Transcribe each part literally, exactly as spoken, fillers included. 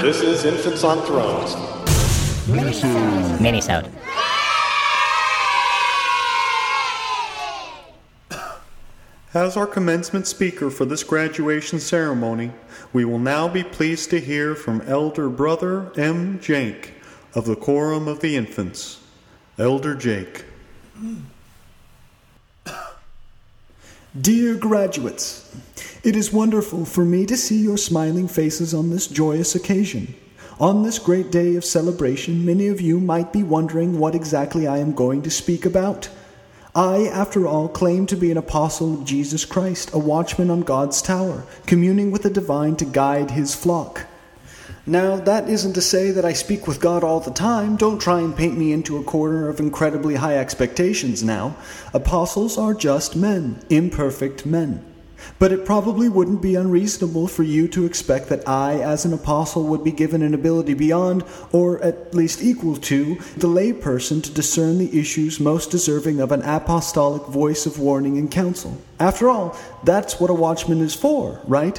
This is Infants on Thrones. Minisode. Minisode. As our commencement speaker for this graduation ceremony, we will now be pleased to hear from Elder Brother M. Jake of the Quorum of the Infants. Elder Jake. Dear graduates, it is wonderful for me to see your smiling faces on this joyous occasion. On this great day of celebration, many of you might be wondering what exactly I am going to speak about. I, after all, claim to be an apostle of Jesus Christ, a watchman on God's tower, communing with the divine to guide his flock. Now, that isn't to say that I speak with God all the time. Don't try and paint me into a corner of incredibly high expectations now. Apostles are just men, imperfect men. But it probably wouldn't be unreasonable for you to expect that I, as an apostle, would be given an ability beyond, or at least equal to, the layperson to discern the issues most deserving of an apostolic voice of warning and counsel. After all, that's what a watchman is for, right?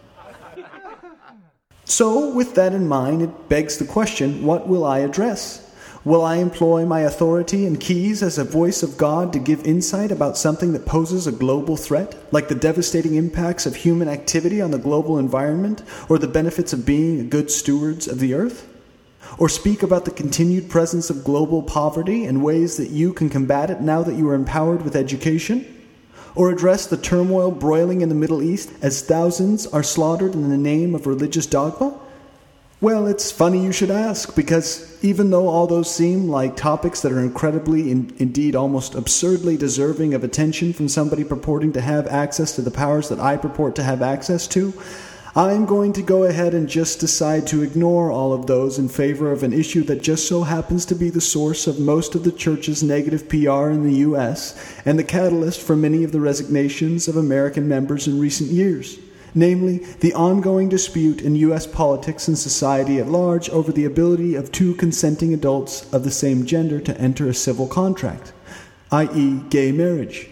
So, with that in mind, it begs the question, what will I address? Will I employ my authority and keys as a voice of God to give insight about something that poses a global threat, like the devastating impacts of human activity on the global environment, or the benefits of being good stewards of the earth? Or speak about the continued presence of global poverty and ways that you can combat it now that you are empowered with education? Or address the turmoil broiling in the Middle East as thousands are slaughtered in the name of religious dogma? Well, it's funny you should ask, because even though all those seem like topics that are incredibly, in, indeed almost absurdly deserving of attention from somebody purporting to have access to the powers that I purport to have access to, I'm going to go ahead and just decide to ignore all of those in favor of an issue that just so happens to be the source of most of the church's negative P R in the U S and the catalyst for many of the resignations of American members in recent years. Namely, the ongoing dispute in U S politics and society at large over the ability of two consenting adults of the same gender to enter a civil contract, that is gay marriage.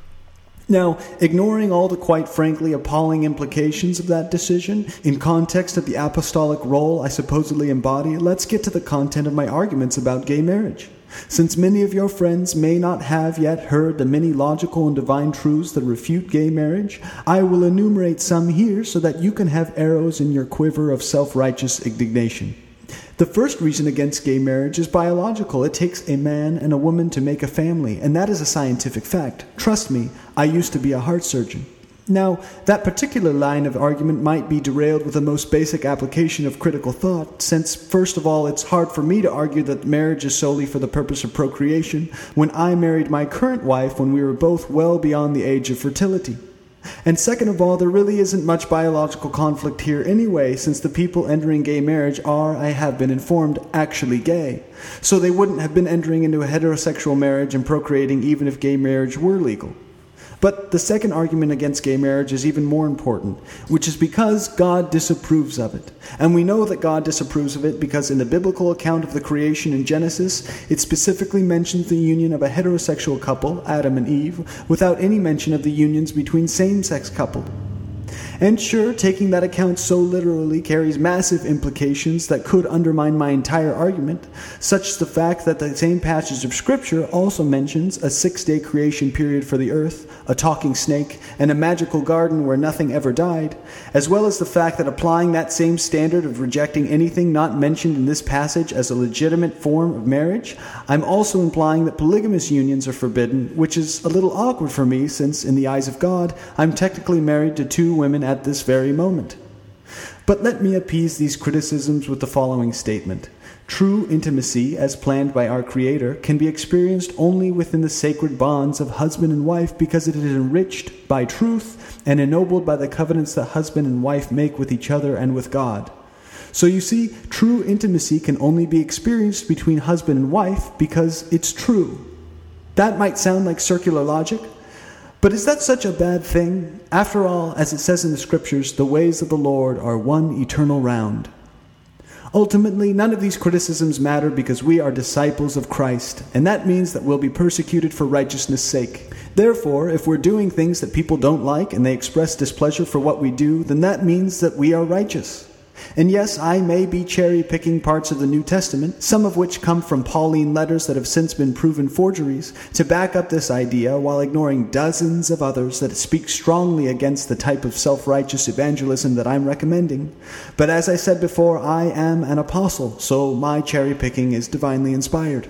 Now, ignoring all the quite frankly appalling implications of that decision in context of the apostolic role I supposedly embody, let's get to the content of my arguments about gay marriage. Since many of your friends may not have yet heard the many logical and divine truths that refute gay marriage, I will enumerate some here so that you can have arrows in your quiver of self-righteous indignation. The first reason against gay marriage is biological. It takes a man and a woman to make a family, and that is a scientific fact. Trust me, I used to be a heart surgeon. Now, that particular line of argument might be derailed with the most basic application of critical thought, since, first of all, it's hard for me to argue that marriage is solely for the purpose of procreation when I married my current wife when we were both well beyond the age of fertility. And second of all, there really isn't much biological conflict here anyway, since the people entering gay marriage are, I have been informed, actually gay. So they wouldn't have been entering into a heterosexual marriage and procreating even if gay marriage were legal. But the second argument against gay marriage is even more important, which is because God disapproves of it. And we know that God disapproves of it because in the biblical account of the creation in Genesis, it specifically mentions the union of a heterosexual couple, Adam and Eve, without any mention of the unions between same-sex couples. And sure, taking that account so literally carries massive implications that could undermine my entire argument, such as the fact that the same passage of Scripture also mentions a six-day creation period for the earth, a talking snake, and a magical garden where nothing ever died, as well as the fact that applying that same standard of rejecting anything not mentioned in this passage as a legitimate form of marriage, I'm also implying that polygamous unions are forbidden, which is a little awkward for me since, in the eyes of God, I'm technically married to two women at this very moment. But let me appease these criticisms with the following statement. True intimacy, as planned by our Creator, can be experienced only within the sacred bonds of husband and wife because it is enriched by truth and ennobled by the covenants that husband and wife make with each other and with God. So you see, true intimacy can only be experienced between husband and wife because it's true. That might sound like circular logic, but is that such a bad thing? After all, as it says in the Scriptures, the ways of the Lord are one eternal round. Ultimately, none of these criticisms matter because we are disciples of Christ, and that means that we'll be persecuted for righteousness' sake. Therefore, if we're doing things that people don't like and they express displeasure for what we do, then that means that we are righteous. And yes, I may be cherry-picking parts of the New Testament, some of which come from Pauline letters that have since been proven forgeries, to back up this idea while ignoring dozens of others that speak strongly against the type of self-righteous evangelism that I'm recommending. But as I said before, I am an apostle, so my cherry-picking is divinely inspired.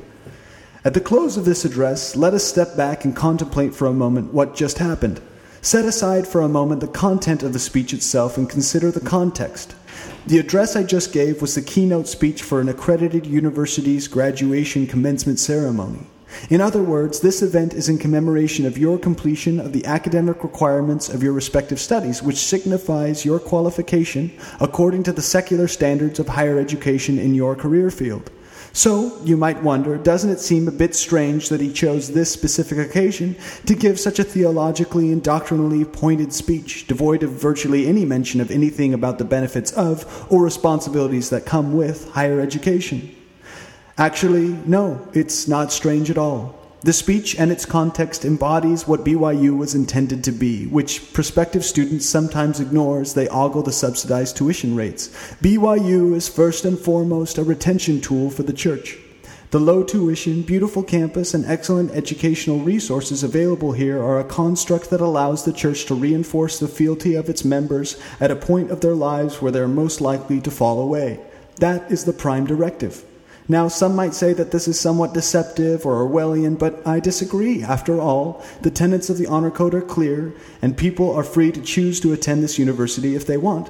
At the close of this address, let us step back and contemplate for a moment what just happened. Set aside for a moment the content of the speech itself and consider the context. The address I just gave was the keynote speech for an accredited university's graduation commencement ceremony. In other words, this event is in commemoration of your completion of the academic requirements of your respective studies, which signifies your qualification according to the secular standards of higher education in your career field. So, you might wonder, doesn't it seem a bit strange that he chose this specific occasion to give such a theologically and doctrinally pointed speech, devoid of virtually any mention of anything about the benefits of or responsibilities that come with higher education? Actually, no, it's not strange at all. The speech and its context embodies what B Y U was intended to be, which prospective students sometimes ignore as they ogle the subsidized tuition rates. B Y U is first and foremost a retention tool for the church. The low tuition, beautiful campus, and excellent educational resources available here are a construct that allows the church to reinforce the fealty of its members at a point of their lives where they're most likely to fall away. That is the prime directive. Now, some might say that this is somewhat deceptive or Orwellian, but I disagree. After all, the tenets of the Honor Code are clear, and people are free to choose to attend this university if they want.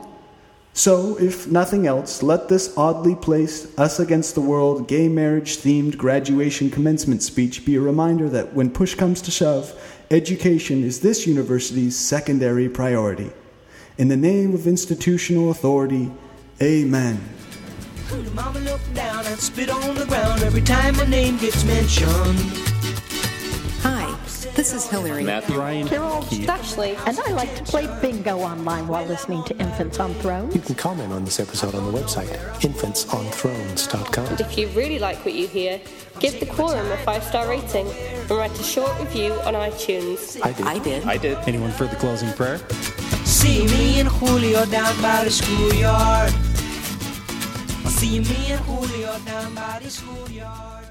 So, if nothing else, let this oddly placed, us against the world, gay marriage-themed graduation commencement speech be a reminder that when push comes to shove, education is this university's secondary priority. In the name of institutional authority, amen. Mama looked down and spit on the ground every time my name gets mentioned. Hi, this is Hillary. Matthew. Ryan. Carol Stashley, and I like to play bingo online while listening to Infants on Thrones. You can comment on this episode on the website, infants on thrones dot com. And if you really like what you hear, give the Quorum a five-star rating and write a short review on iTunes. I did. I did. I did. Anyone for the closing prayer? See me and Julio down by the schoolyard. See me and Julio down by the schoolyard.